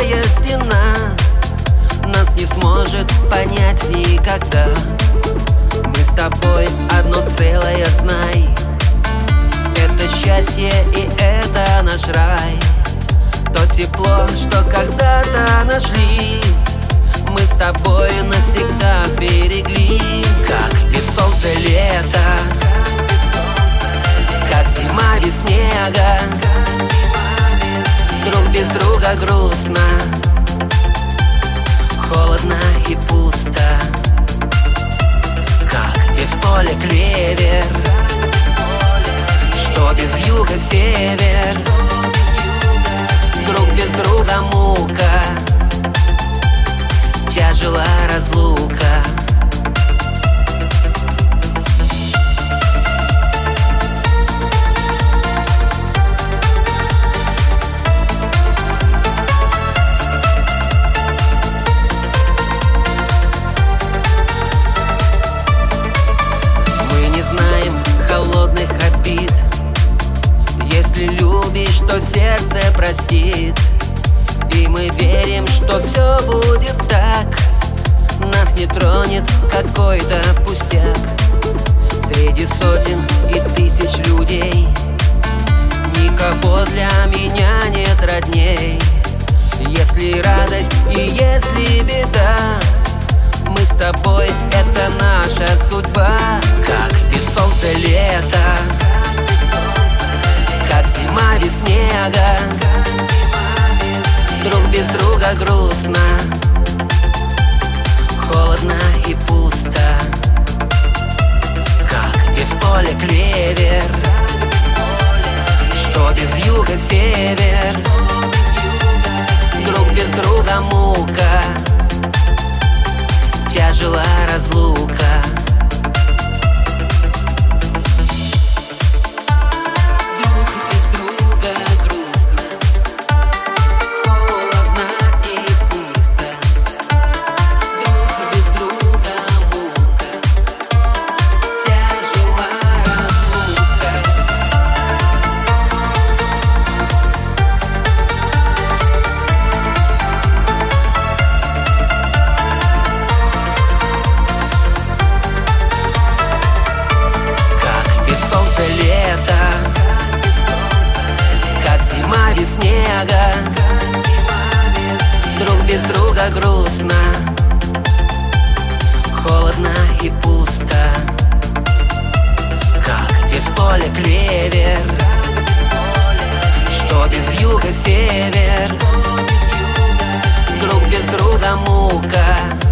высокая стена нас не сможет понять никогда. Мы с тобой одно целое, знай. Это счастье и это наш рай. То тепло, что когда-то нашли, мы с тобой навсегда сберегли. Как без солнца лето, как зима без снега, друг без друга грустно, холодно и пусто. Как без поля клевер, что без юга север, друг без друга мука, тяжела разлука. Мы не знаем холодных обид. Если любишь, то сердце простит. И мы верим, что все будет так. Нас не тронет какой-то пустяк. Среди сотен и тысяч людей никого для меня нет родней. Если радость и если беда, мы с тобой, это наша судьба. Как без солнца лето, как зима без снега, друг без друга грустно, холодно и пусто. Как без поля клевер, что без юга север, друг без друга мука, тяжела разлука. Лето, как зима без снега, друг без друга грустно, холодно и пусто. Как без поля клевер, что без юга север, друг без друга мука,